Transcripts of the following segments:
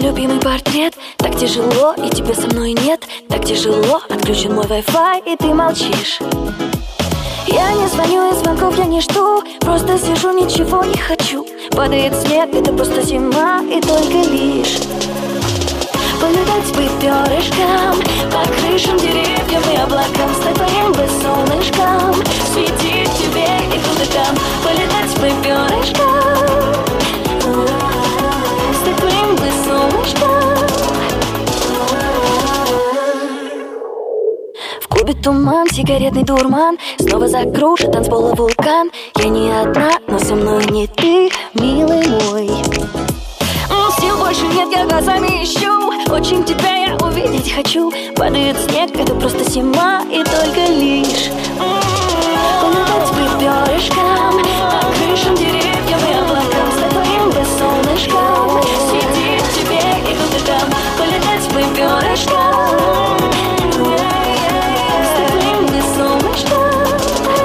любимый портрет. Так тяжело, и тебя со мной нет. Так тяжело, отключен мой Wi-Fi, и ты молчишь. Я не звоню, и звонков я не жду. Просто сижу, ничего не хочу. Падает снег, это просто зима, и только лишь полетать бы перышком по крышам, деревьям и облакам. Стать твоим бы солнышком, светить тебе и тут и там. Полетать бы перышком, стать твоим бы солнышком. В клубе туман, сигаретный дурман. Снова закружит танцпола вулкан. Я не одна, но со мной не ты, милый мой. Сил больше нет, я глазами ищу. Очень тебя я увидеть хочу. Падает снег, это просто зима, и только лишь полетать бы перышком по крышам, деревьям и облакам. Стать твоим бы солнышком, светить тебе и тут и там. Полетать бы перышком, стать твоим бы солнышком.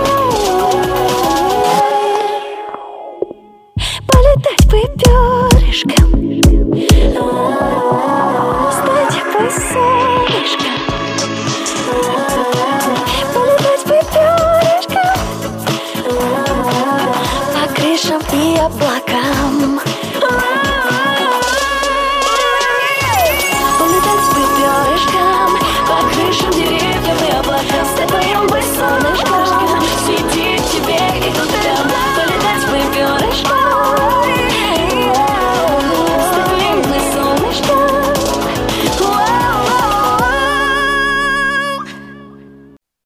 Полетать бы перышком, стать бы солнышком. Полетать бы перышком по крышам и облакам.